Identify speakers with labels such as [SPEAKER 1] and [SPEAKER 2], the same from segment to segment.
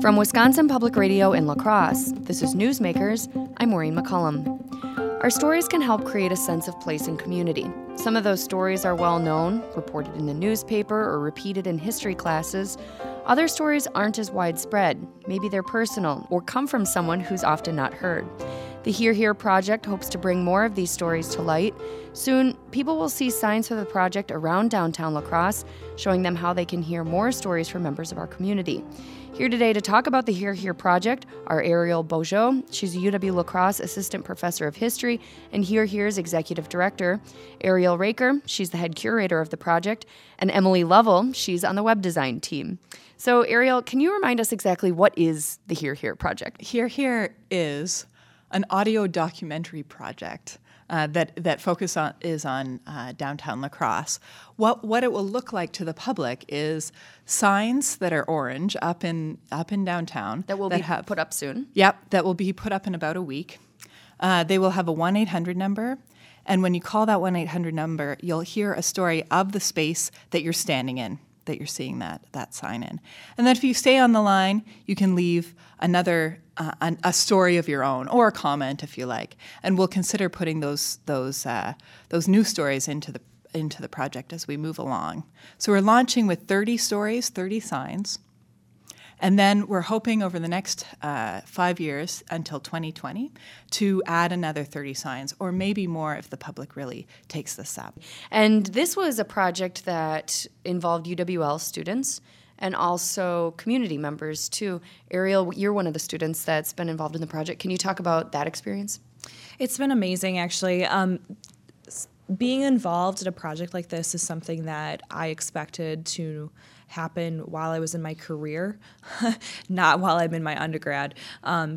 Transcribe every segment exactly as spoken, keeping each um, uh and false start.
[SPEAKER 1] From Wisconsin Public Radio in La Crosse, this is Newsmakers. I'm Maureen McCullum. Our stories can help create a sense of place and community. Some of those stories are well known, reported in the newspaper or repeated in history classes. Other stories aren't as widespread. Maybe they're personal or come from someone who's often not heard. The Hear Here project hopes to bring more of these stories to light. Soon, people will see signs for the project around downtown La Crosse, showing them how they can hear more stories from members of our community. Here today to talk about the Hear Here project are Ariel Beaujeu. She's a U W-La Crosse Assistant Professor of History and Hear Here's Executive Director. Ariel Raker, she's the head curator of the project. And Emily Lovell, she's on the web design team. So Ariel, can you remind us exactly what is the Hear Here project?
[SPEAKER 2] Hear Here is an audio documentary project uh, that that focus on is on uh, downtown La Crosse. What what it will look like to the public is signs that are orange up in up in downtown
[SPEAKER 1] That will
[SPEAKER 2] that
[SPEAKER 1] be
[SPEAKER 2] have,
[SPEAKER 1] put up soon?
[SPEAKER 2] Yep, that will be put up in about a week. Uh, they will have a one eight hundred number, and when you call that one eight hundred number, you'll hear a story of the space that you're standing in, that you're seeing that that sign in. And then if you stay on the line, you can leave another uh, an, a story of your own or a comment if you like, and we'll consider putting those those uh, those new stories into the into the project as we move along. So we're launching with thirty stories, thirty signs, and then we're hoping over the next uh, five years until twenty twenty to add another thirty signs, or maybe more if the public really takes this up.
[SPEAKER 1] And this was a project that involved U W L students and also community members too. Ariel, you're one of the students that's been involved in the project. Can you talk about that experience?
[SPEAKER 3] It's been amazing, actually. Um, being involved in a project like this is something that I expected to happen while I was in my career, not while I'm in my undergrad. Um,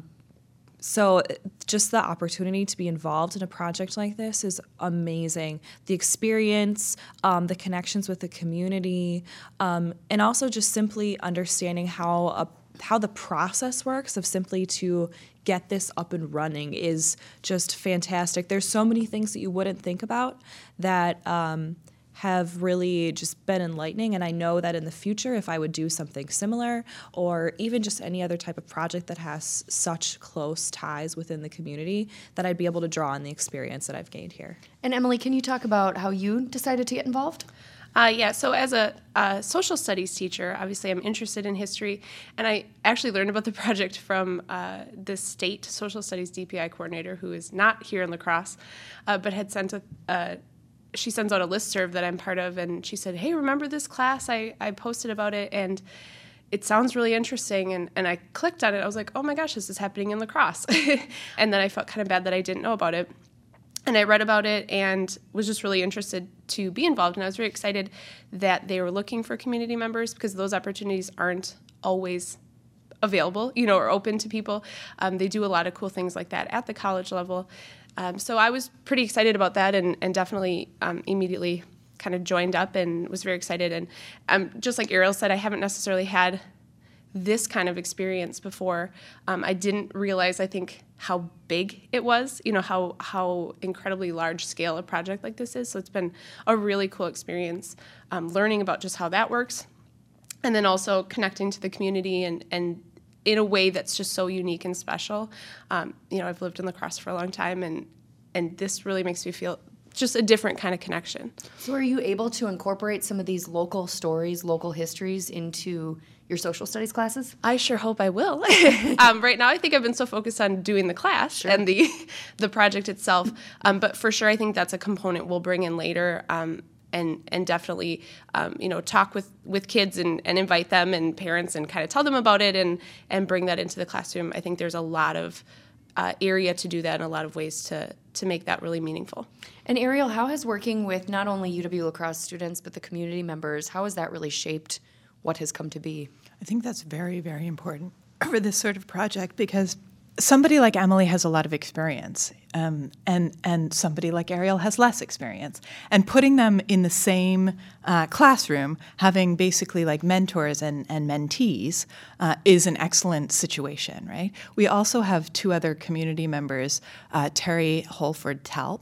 [SPEAKER 3] so just the opportunity to be involved in a project like this is amazing. The experience, um, the connections with the community, um, and also just simply understanding how a how the process works of simply to get this up and running is just fantastic. There's so many things that you wouldn't think about that um, have really just been enlightening, and I know that in the future, if I would do something similar or even just any other type of project that has such close ties within the community, that I'd be able to draw on the experience that I've gained here.
[SPEAKER 1] And Emily, can you talk about how you decided to get involved?
[SPEAKER 4] Uh, yeah, so as a, a social studies teacher, obviously I'm interested in history, and I actually learned about the project from uh, the state social studies D P I coordinator, who is not here in La Crosse, uh, but had sent a, a she sends out a listserv that I'm part of, and she said, hey, remember this class? I, I posted about it, and it sounds really interesting, and, and I clicked on it. I was like, oh my gosh, this is happening in La Crosse. And then I felt kind of bad that I didn't know about it. And I read about it and was just really interested to be involved. And I was very excited that they were looking for community members, because those opportunities aren't always available, you know, or open to people. Um, they do a lot of cool things like that at the college level. Um, so I was pretty excited about that, and, and definitely um, immediately kind of joined up and was very excited. And um, just like Ariel said, I haven't necessarily had this kind of experience before. Um, I didn't realize, I think, how big it was, you know, how how incredibly large scale a project like this is. So it's been a really cool experience, um, learning about just how that works, and then also connecting to the community and, and in a way that's just so unique and special. Um, you know, I've lived in La Crosse for a long time, and and this really makes me feel just a different kind of connection.
[SPEAKER 1] So are you able to incorporate some of these local stories, local histories into your social studies classes?
[SPEAKER 4] I sure hope I will. um, right now, I think I've been so focused on doing the class sure. and the the project itself. Um, but for sure, I think that's a component we'll bring in later, um, and and definitely, um, you know, talk with, with kids and, and invite them and parents and kind of tell them about it and and bring that into the classroom. I think there's a lot of uh, area to do that and a lot of ways to to make that really meaningful.
[SPEAKER 1] And Ariel, how has working with not only U W-La Crosse students but the community members, how has that really shaped what has come to be?
[SPEAKER 2] I think that's very, very important for this sort of project, because somebody like Emily has a lot of experience, um, and and somebody like Ariel has less experience. And putting them in the same uh, classroom, having basically like mentors and, and mentees, uh, is an excellent situation, right? We also have two other community members, uh, Terry Holford Talp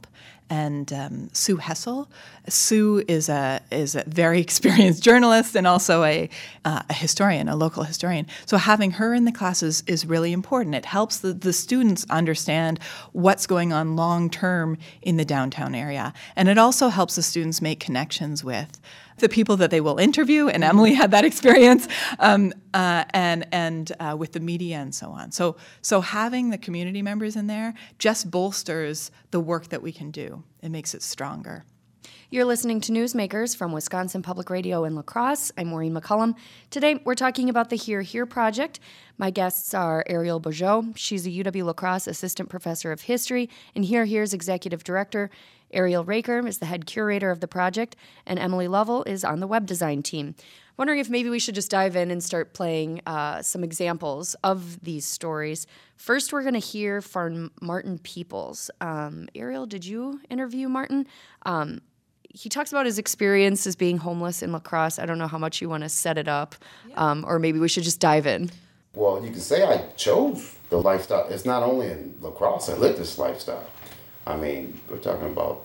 [SPEAKER 2] and um, Sue Hessel. Sue is a is a very experienced journalist and also a, uh, a historian, a local historian. So having her in the classes is really important. It helps the, the students understand what's going on long term in the downtown area. And it also helps the students make connections with the people that they will interview, and Emily had that experience, um, uh, and and uh, with the media and so on. So so having the community members in there just bolsters the work that we can do. It makes it stronger.
[SPEAKER 1] You're listening to Newsmakers from Wisconsin Public Radio in La Crosse. I'm Maureen McCullum. Today, we're talking about the Here Here project. My guests are Ariel Beaujeau. She's a U W La Crosse Assistant Professor of History and Here Here's Executive Director. Ariel Raker is the head curator of the project, and Emily Lovell is on the web design team. Wondering if maybe we should just dive in and start playing uh, some examples of these stories. First, we're going to hear from Martin Peoples. Um, Ariel, did you interview Martin? Um, he talks about his experience as being homeless in La Crosse. I don't know how much you want to set it up, um, or maybe we should just dive in.
[SPEAKER 5] Well, you can say I chose the lifestyle. It's not only in La Crosse, I lived this lifestyle. I mean, we're talking about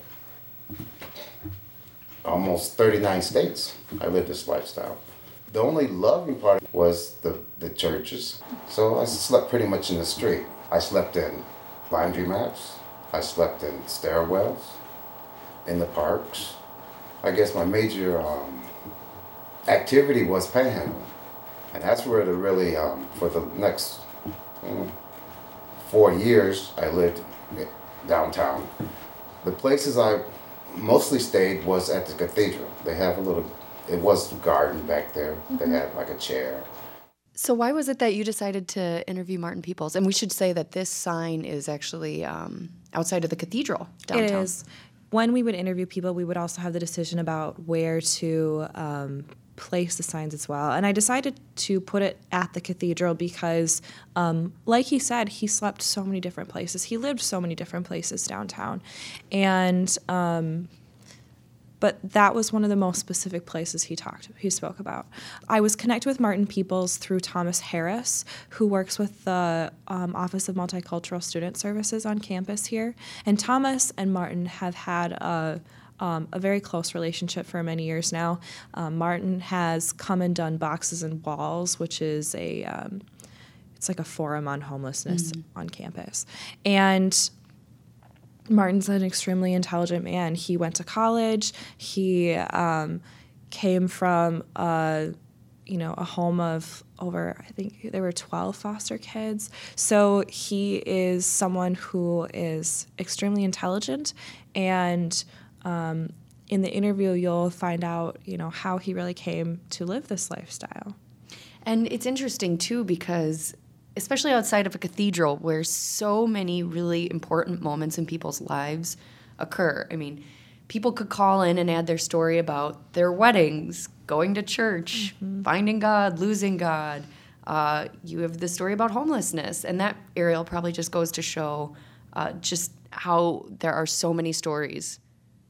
[SPEAKER 5] almost thirty-nine states. I lived this lifestyle. The only loving part was the, the churches. So I slept pretty much in the street. I slept in laundromats. I slept in stairwells, in the parks. I guess my major um, activity was panhandling. And that's where the really, um, for the next um, four years, I lived downtown. The places I mostly stayed was at the cathedral. They have a little, it was a garden back there. Mm-hmm. They had like a chair.
[SPEAKER 1] So why was it that you decided to interview Martin Peoples? And we should say that this sign is actually um, outside of the cathedral downtown.
[SPEAKER 3] It is. When we would interview people, we would also have the decision about where to um, place the signs as well. And I decided to put it at the cathedral because, um, like he said, he slept so many different places. He lived so many different places downtown. And um, but that was one of the most specific places he talked, he spoke about. I was connected with Martin Peoples through Thomas Harris, who works with the um, Office of Multicultural Student Services on campus here. And Thomas and Martin have had a Um, a very close relationship for many years now. Um, Martin has come and done Boxes and Walls, which is a, um, it's like a forum on homelessness mm-hmm. on campus. And Martin's an extremely intelligent man. He went to college. He um, came from a, you know, a home of over, I think there were twelve foster kids. So he is someone who is extremely intelligent, and Um, in the interview, you'll find out, you know, how he really came to live this lifestyle.
[SPEAKER 1] And it's interesting, too, because especially outside of a cathedral where so many really important moments in people's lives occur. I mean, people could call in and add their story about their weddings, going to church, mm-hmm. finding God, losing God. Uh, you have the story about homelessness. And that, Ariel, probably just goes to show uh, just how there are so many stories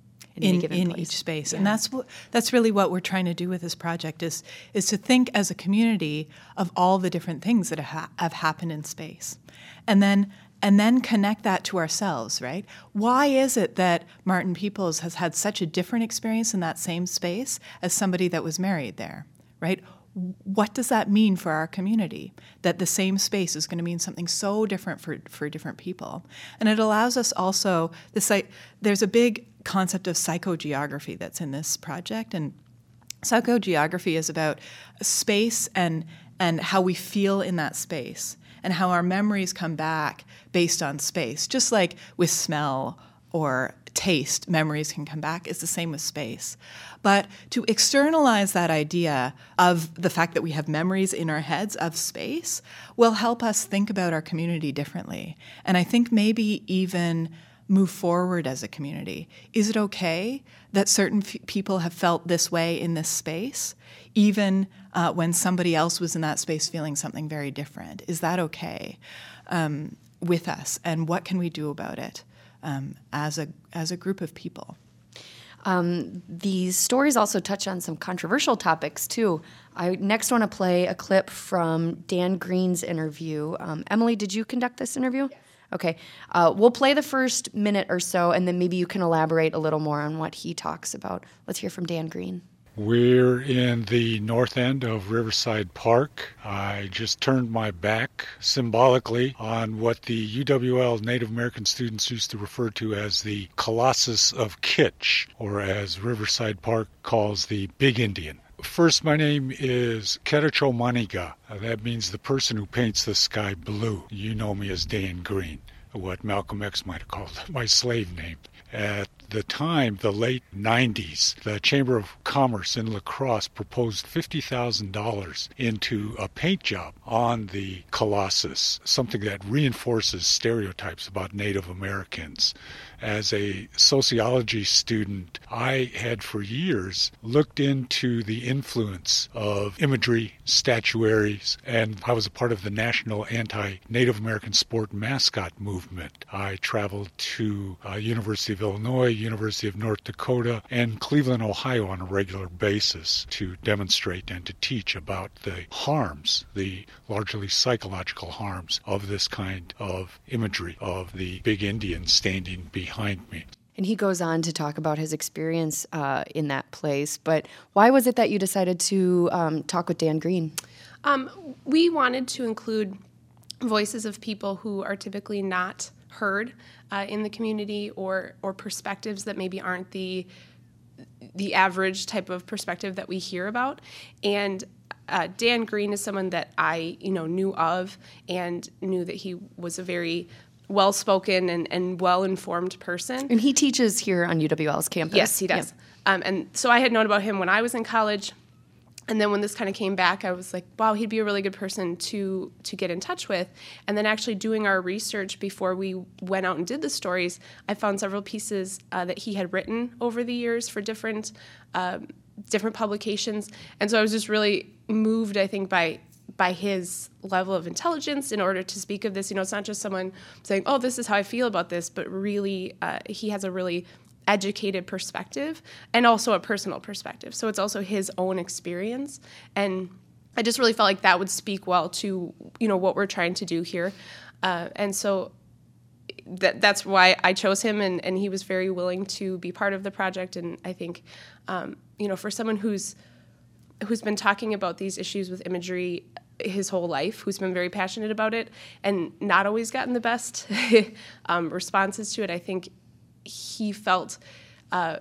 [SPEAKER 1] in,
[SPEAKER 2] in, in each space. Yeah. And that's what, that's really what we're trying to do with this project is is to think as a community of all the different things that have, have happened in space. And then and then connect that to ourselves, right? Why is it that Martin Peoples has had such a different experience in that same space as somebody that was married there, right? What does that mean for our community? That the same space is going to mean something so different for, for different people. And it allows us also, this, like, there's a big concept of psychogeography that's in this project. And psychogeography is about space and, and how we feel in that space and how our memories come back based on space. Just like with smell or taste, memories can come back. It's the same with space. But to externalize that idea of the fact that we have memories in our heads of space will help us think about our community differently. And I think maybe even move forward as a community. Is it okay that certain f- people have felt this way in this space, even uh, when somebody else was in that space feeling something very different? Is that okay um, with us? And what can we do about it um, as a as a group of people?
[SPEAKER 1] Um, these stories also touch on some controversial topics, too. I next want to play a clip from Dan Green's interview. Um, Emily, did you conduct this interview? Yes. Okay. Uh, we'll play the first minute or so, and then maybe you can elaborate a little more on what he talks about. Let's hear from Dan Green.
[SPEAKER 6] We're in the north end of Riverside Park. I just turned my back symbolically on what the U W L Native American students used to refer to as the Colossus of Kitch, or as Riverside Park calls the Big Indian. First, my name is Keracho Maniga. Uh, that means the person who paints the sky blue. You know me as Dan Green, what Malcolm X might have called my slave name. At the time, the late nineties, the Chamber of Commerce in La Crosse proposed fifty thousand dollars into a paint job on the Colossus, something that reinforces stereotypes about Native Americans. As a sociology student, I had for years looked into the influence of imagery, statuaries, and I was a part of the National Anti-Native American Sport Mascot Movement. I traveled to uh, University of Illinois, University of North Dakota, and Cleveland, Ohio on a regular basis to demonstrate and to teach about the harms, the largely psychological harms of this kind of imagery of the big Indian standing behind behind me.
[SPEAKER 1] And he goes on to talk about his experience uh, in that place. But why was it that you decided to um, talk with Dan Green?
[SPEAKER 4] Um, we wanted to include voices of people who are typically not heard uh, in the community, or or perspectives that maybe aren't the the average type of perspective that we hear about. And uh, Dan Green is someone that I you know knew of and knew that he was a very well-spoken and, and well-informed person.
[SPEAKER 1] And he teaches here on U W L's campus.
[SPEAKER 4] Yes, he does. Yeah. Um, and so I had known about him when I was in college. And then when this kind of came back, I was like, wow, he'd be a really good person to to get in touch with. And then actually doing our research before we went out and did the stories, I found several pieces uh, that he had written over the years for different um, different publications. And so I was just really moved, I think, by by his level of intelligence in order to speak of this. You know, it's not just someone saying, oh, this is how I feel about this, but really uh, he has a really educated perspective and also a personal perspective. So it's also his own experience. And I just really felt like that would speak well to, you know, what we're trying to do here. Uh, and so that that's why I chose him, and, and he was very willing to be part of the project. And I think, um, you know, for someone who's who's been talking about these issues with imagery his whole life, who's been very passionate about it and not always gotten the best um, responses to it, I think he felt, uh,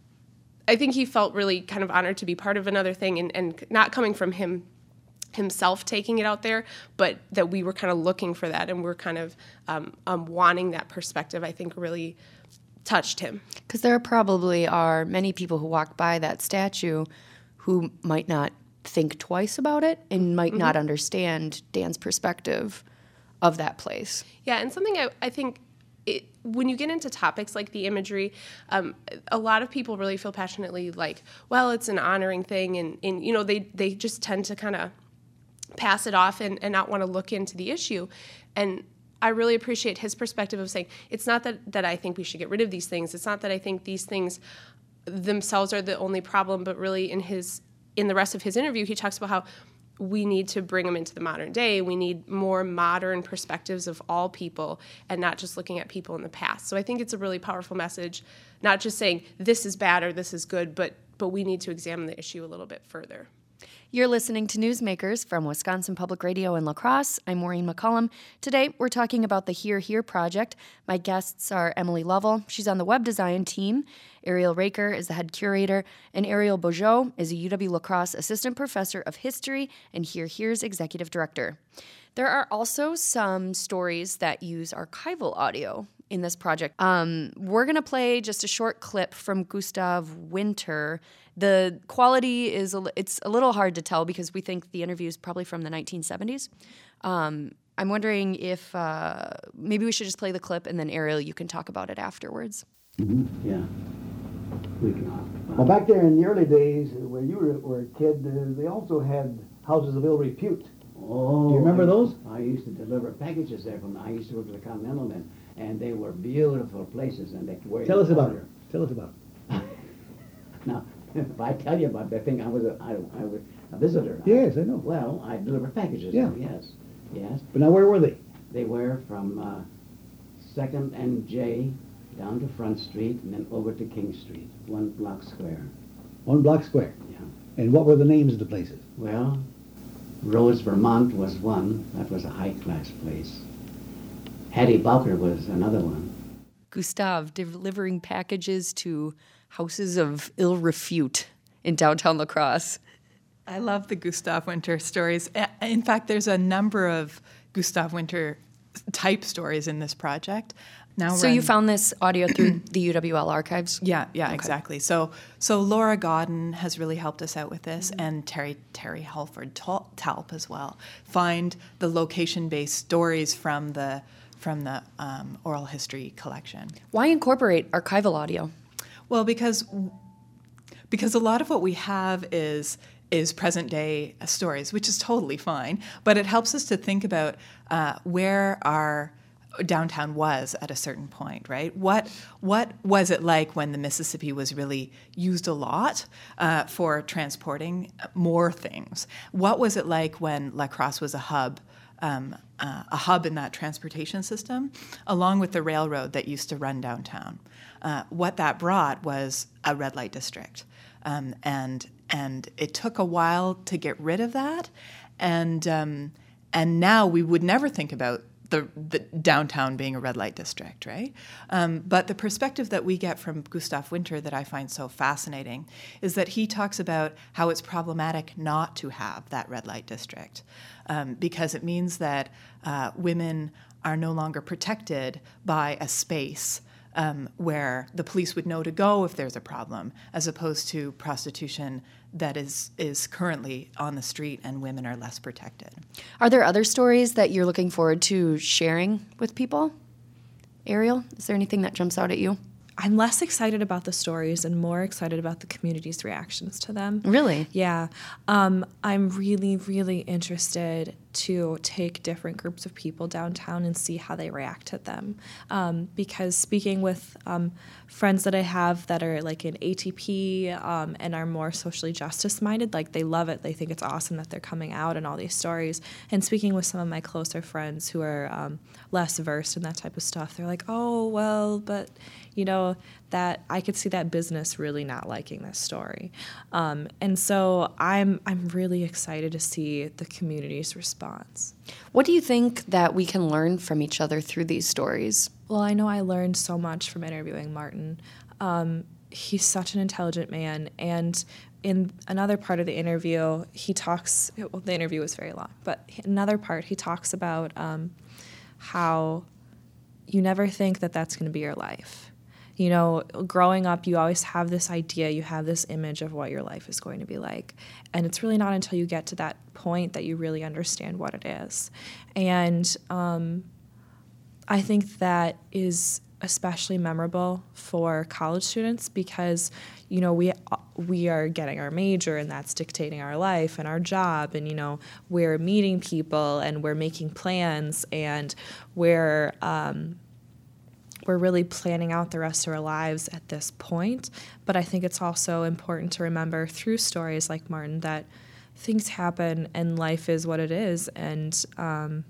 [SPEAKER 4] I think he felt really kind of honored to be part of another thing, and, and not coming from him himself taking it out there, but that we were kind of looking for that, and we're kind of um, um, wanting that perspective, I think really touched him.
[SPEAKER 1] Because there probably are many people who walk by that statue who might not think twice about it and might mm-hmm. not understand Dan's perspective of that place.
[SPEAKER 4] Yeah, and something I, I think it, when you get into topics like the imagery, um, a lot of people really feel passionately like, well, it's an honoring thing, and, and you know, they, they just tend to kind of pass it off and, and not want to look into the issue. And I really appreciate his perspective of saying, it's not that, that I think we should get rid of these things. It's not that I think these things themselves are the only problem, but really in his in the rest of his interview, he talks about how we need to bring them into the modern day. We need more modern perspectives of all people and not just looking at people in the past. So I think it's a really powerful message, not just saying this is bad or this is good, but but we need to examine the issue a little bit further.
[SPEAKER 1] You're listening to Newsmakers from Wisconsin Public Radio in La Crosse. I'm Maureen McCullum. Today, we're talking about the Here Here project. My guests are Emily Lovell. She's on the web design team. Ariel Raker is the head curator. And Ariel Beaujeu is a U W-La Crosse assistant professor of history and Here Here's executive director. There are also some stories that use archival audio in this project. Um, we're going to play just a short clip from Gustav Winter. The quality is a, it's a little hard to tell because we think the interview is probably from the nineteen seventies. Um, I'm wondering if uh, maybe we should just play the clip, and then Ariel, you can talk about it afterwards.
[SPEAKER 7] Mm-hmm. Yeah. We can. Well, back there in the early days, where you were, were a kid, uh, they also had houses of ill repute.
[SPEAKER 8] Oh,
[SPEAKER 7] do you remember
[SPEAKER 8] I,
[SPEAKER 7] those?
[SPEAKER 8] I used to deliver packages there from. I used to work for the Continental Men, and they were beautiful places, and they were.
[SPEAKER 7] Tell us about it. Tell us about it.
[SPEAKER 8] Now, if I tell you about that thing, I was a, I, I was a visitor.
[SPEAKER 7] Yes, I know.
[SPEAKER 8] Well, I delivered packages.
[SPEAKER 7] Yeah.
[SPEAKER 8] Yes, yes.
[SPEAKER 7] But now, where were they?
[SPEAKER 8] They were from uh, second and J, down to Front Street, and then over to King Street, one block square.
[SPEAKER 7] One block square.
[SPEAKER 8] Yeah.
[SPEAKER 7] And what were the names of the places?
[SPEAKER 8] Well, Rose, Vermont was one. That was a high-class place. Hattie Bowker was another one.
[SPEAKER 1] Gustav delivering packages to houses of ill repute in downtown La Crosse.
[SPEAKER 2] I love the Gustav Winter stories. In fact, there's a number of Gustav Winter type stories in this project. Now
[SPEAKER 1] so
[SPEAKER 2] run,
[SPEAKER 1] you found this audio through the U W L archives?
[SPEAKER 2] Yeah, yeah,
[SPEAKER 1] Okay.
[SPEAKER 2] exactly. So so Laura Godden has really helped us out with this, mm-hmm. and Terry Terry Halford Tal- Talp as well. Find the location-based stories from the from the um, oral history collection.
[SPEAKER 1] Why incorporate archival audio?
[SPEAKER 2] Well, because because a lot of what we have is is present day stories, which is totally fine, but it helps us to think about uh, where our downtown was at a certain point, right? What what was it like when the Mississippi was really used a lot uh, for transporting more things? What was it like when La Crosse was a hub, um, uh, a hub in that transportation system, along with the railroad that used to run downtown? Uh, what that brought was a red light district, um, and and it took a while to get rid of that, and um, and now we would never think about The, the downtown being a red light district, right? Um, but the perspective that we get from Gustav Winter that I find so fascinating is that he talks about how it's problematic not to have that red light district um, because it means that uh, women are no longer protected by a space um, where the police would know to go if there's a problem, as opposed to prostitution that is is currently on the street and women are less protected.
[SPEAKER 1] Are there other stories that you're looking forward to sharing with people? Ariel, is there anything that jumps out at you?
[SPEAKER 3] I'm less excited about the stories and more excited about the community's reactions to them.
[SPEAKER 1] Really?
[SPEAKER 3] Yeah. Um, I'm really, really interested to take different groups of people downtown and see how they react to them. Um, because speaking with um, friends that I have that are like in A T P um, and are more socially justice minded, like they love it. They think it's awesome that they're coming out and all these stories. And speaking with some of my closer friends who are um, less versed in that type of stuff, they're like, oh, well, but, you know, that I could see that business really not liking this story. Um, and so I'm I'm really excited to see the community's response.
[SPEAKER 1] What do you think that we can learn from each other through these stories?
[SPEAKER 3] Well, I know I learned so much from interviewing Martin. Um, he's such an intelligent man, and in another part of the interview, he talks, well, the interview was very long, but another part, he talks about um, how you never think that that's going to be your life. You know, growing up, you always have this idea, you have this image of what your life is going to be like. And it's really not until you get to that point that you really understand what it is. And um, I think that is especially memorable for college students because, you know, we we are getting our major and that's dictating our life and our job. And, you know, we're meeting people and we're making plans and we're... Um, We're really planning out the rest of our lives at this point, but I think it's also important to remember through stories like Martin that things happen and life is what it is, and um,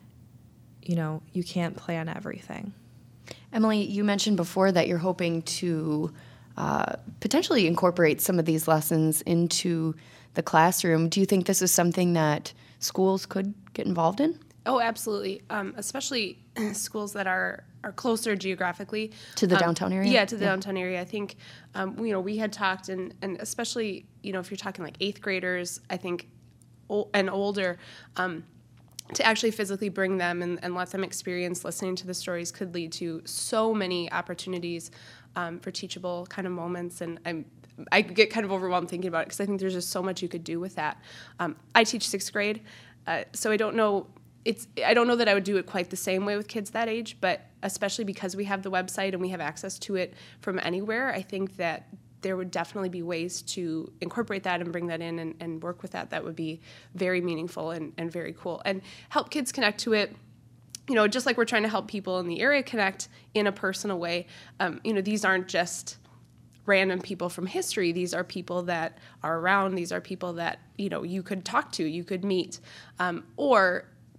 [SPEAKER 3] you know, you can't plan everything.
[SPEAKER 1] Emily, you mentioned before that you're hoping to uh, potentially incorporate some of these lessons into the classroom. Do you think this is something that schools could get involved in?
[SPEAKER 4] Oh, absolutely. Um, especially schools that are, are closer geographically
[SPEAKER 1] to the
[SPEAKER 4] um,
[SPEAKER 1] downtown area.
[SPEAKER 4] Yeah, to the
[SPEAKER 1] yeah.
[SPEAKER 4] downtown area. I think um, you know we had talked, and and especially you know if you're talking like eighth graders, I think, o- and older. Um, to actually physically bring them and, and let them experience listening to the stories could lead to so many opportunities um, for teachable kind of moments. And I'm, I get kind of overwhelmed thinking about it because I think there's just so much you could do with that. Um, I teach sixth grade, uh, so I don't know. It's I don't know that I would do it quite the same way with kids that age, but especially because we have the website and we have access to it from anywhere, I think that there would definitely be ways to incorporate that and bring that in and, and work with that. That would be very meaningful and, and very cool. And help kids connect to it, you know, just like we're trying to help people in the area connect in a personal way. Um, you know, these aren't just random people from history. These are people that are around. These are people that, you know, you could talk to, you could meet, um, or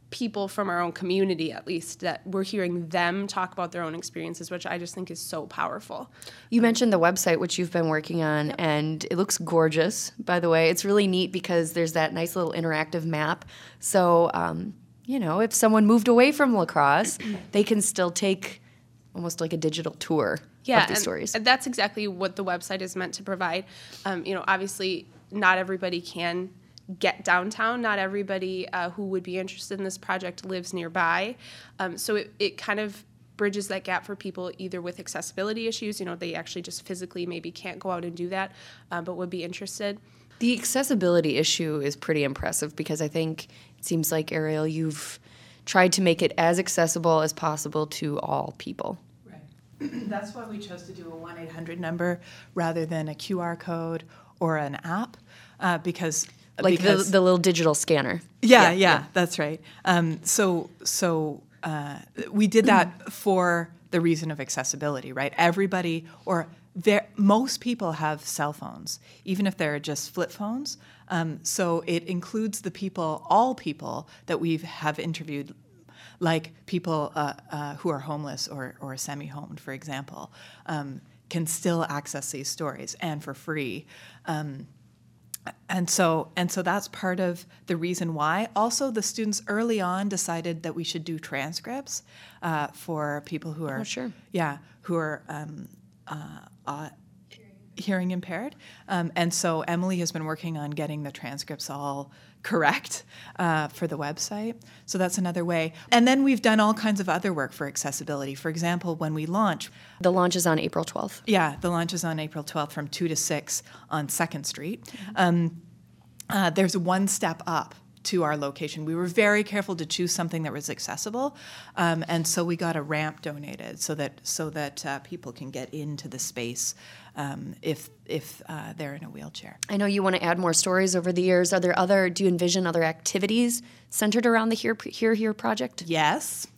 [SPEAKER 4] people from our own community, at least, that we're hearing them talk about their own experiences, which I just think is so powerful.
[SPEAKER 1] You mentioned the website, which you've been working on, yep. and it looks gorgeous, by the way. It's really neat because there's that nice little interactive map. So, um, you know, if someone moved away from La Crosse, they can still take almost like a digital tour
[SPEAKER 4] yeah,
[SPEAKER 1] of these
[SPEAKER 4] and
[SPEAKER 1] stories.
[SPEAKER 4] That's exactly what the website is meant to provide. Um, you know, obviously, not everybody can get downtown. Not everybody uh, who would be interested in this project lives nearby. Um, so it, it kind of bridges that gap for people either with accessibility issues, you know, they actually just physically maybe can't go out and do that, uh, but would be interested.
[SPEAKER 1] The accessibility issue is pretty impressive because I think it seems like, Ariel, you've tried to make it as accessible as possible to all people.
[SPEAKER 2] Right. That's why we chose to do a one eight hundred number rather than a Q R code or an app, uh, because
[SPEAKER 1] Like the, the little digital scanner.
[SPEAKER 2] Yeah, yeah, yeah, that's right. Um, so so uh, we did that for the reason of accessibility, right? Everybody, or there, most people have cell phones, even if they're just flip phones. Um, so it includes the people, all people that we have interviewed, like people uh, uh, who are homeless or, or semi-homed, for example, um, can still access these stories, and for free. Um, And so and so that's part of the reason why. Also, the students early on decided that we should do transcripts uh, for people who are
[SPEAKER 1] oh, sure.
[SPEAKER 2] yeah who are um, uh, uh, hearing impaired. Um, and so Emily has been working on getting the transcripts all correct uh, for the website. So that's another way. And then we've done all kinds of other work for accessibility. For example, when we launch.
[SPEAKER 1] The launch is on April twelfth.
[SPEAKER 2] Yeah, the launch is on April twelfth from two to six on second Street. Um, uh, there's one step up to our location. We were very careful to choose something that was accessible, um, and so we got a ramp donated so that so that uh, people can get into the space um, if if uh, they're in a wheelchair.
[SPEAKER 1] I know you want to add more stories over the years. Are there other? Do you envision other activities centered around the Here Here Here project?
[SPEAKER 2] Yes.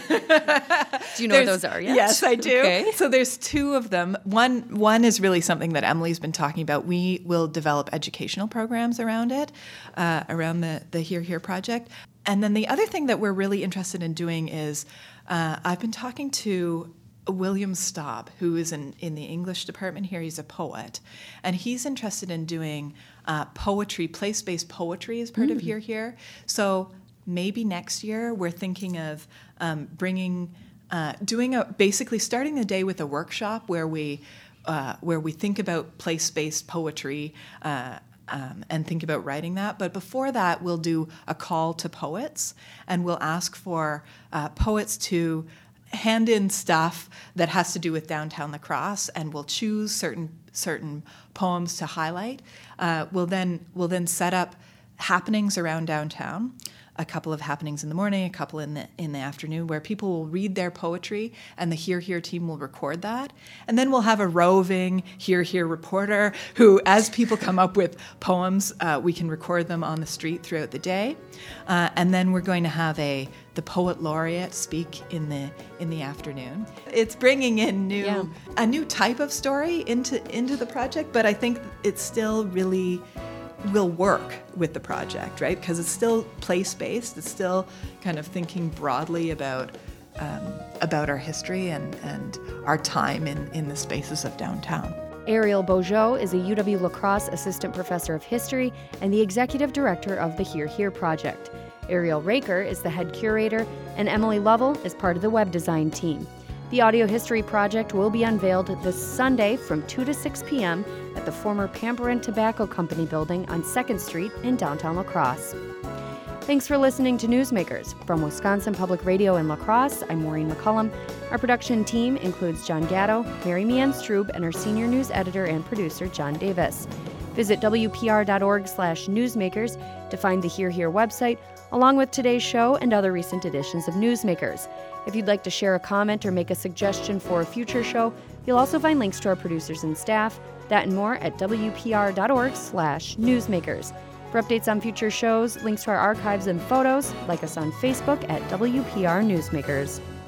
[SPEAKER 1] Do you know what those are yet?
[SPEAKER 2] Yes, I do.
[SPEAKER 1] Okay.
[SPEAKER 2] So there's two of them. One one is really something that Emily's been talking about. We will develop educational programs around it, uh, around the, the Here Here project. And then the other thing that we're really interested in doing is uh, I've been talking to William Staub, who is in, in the English department here. He's a poet. And he's interested in doing uh, poetry, place-based poetry as part mm. of Here Here. So maybe next year we're thinking of um, bringing, uh, doing a, basically starting the day with a workshop where we, uh, where we think about place-based poetry uh, um, and think about writing that. But before that, we'll do a call to poets, and we'll ask for uh, poets to hand in stuff that has to do with downtown La Crosse, and we'll choose certain certain poems to highlight. Uh, we'll then we'll then set up happenings around downtown, a couple of happenings in the morning, a couple in the in the afternoon, where people will read their poetry, and the Here Here team will record that. And then we'll have a roving Here Here reporter who, as people come up with poems, uh, we can record them on the street throughout the day. Uh, and then we're going to have a the poet laureate speak in the in the afternoon. It's bringing in new
[SPEAKER 1] yeah.
[SPEAKER 2] a new type of story into into the project, but I think it's still really will work with the project, right? Because it's still place-based. It's still kind of thinking broadly about um, about our history and, and our time in, in the spaces of downtown.
[SPEAKER 1] Ariel Beaujeau is a U W La Crosse Assistant Professor of History and the Executive Director of the Here Here Project. Ariel Raker is the head curator, and Emily Lovell is part of the web design team. The Audio History Project will be unveiled this Sunday from two to six p.m. at the former Pamper and Tobacco Company building on second Street in downtown La Crosse. Thanks for listening to Newsmakers. From Wisconsin Public Radio in La Crosse, I'm Maureen McCullum. Our production team includes John Gatto, Mary Meehan Strube, and our senior news editor and producer, John Davis. Visit W P R dot org slash newsmakers to find the Here Here website, along with today's show and other recent editions of Newsmakers. If you'd like to share a comment or make a suggestion for a future show, you'll also find links to our producers and staff. That and more at W P R dot org slash newsmakers. For updates on future shows, links to our archives and photos, like us on Facebook at W P R Newsmakers.